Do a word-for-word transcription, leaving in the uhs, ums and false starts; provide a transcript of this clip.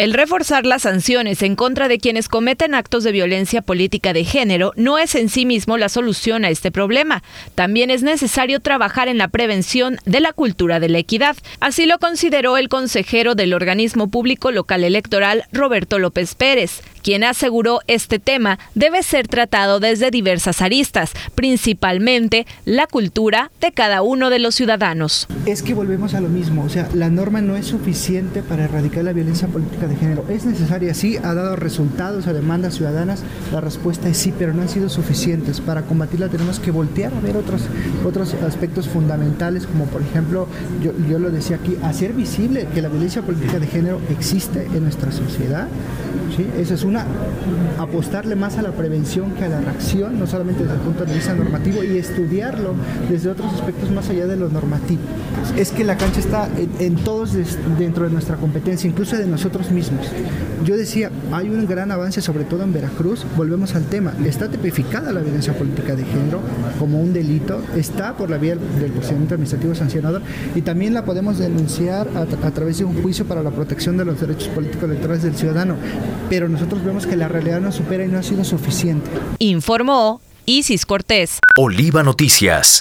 El reforzar las sanciones en contra de quienes cometen actos de violencia política de género no es en sí mismo la solución a este problema. También es necesario trabajar en la prevención de la cultura de la equidad. Así lo consideró el consejero del organismo público local electoral, Roberto López Pérez, quien aseguró este tema debe ser tratado desde diversas aristas, principalmente la cultura de cada uno de los ciudadanos. Es que volvemos a lo mismo, o sea, la norma no es suficiente para erradicar la violencia política de género. Es necesaria, sí, ha dado resultados a demandas ciudadanas, la respuesta es sí, pero no han sido suficientes. Para combatirla tenemos que voltear a ver otros, otros aspectos fundamentales, como por ejemplo, yo, yo lo decía aquí, hacer visible que la violencia política de género existe en nuestra sociedad, ¿sí? Esa es una, apostarle más a la prevención que a la reacción, no solamente desde el punto de vista normativo, y estudiarlo desde otros aspectos más allá de lo normativo. Es que la cancha está en, en todos des, dentro de nuestra competencia, incluso de nosotros mismos. Yo decía, hay un gran avance, sobre todo en Veracruz. Volvemos al tema, está tipificada la violencia política de género como un delito, está por la vía del procedimiento administrativo sancionador, y también la podemos denunciar a, a través de un juicio para la protección de los derechos políticos electorales del ciudadano, pero nosotros vemos que la realidad nos supera y no ha sido suficiente. Informó Isis Cortés. Oliva Noticias.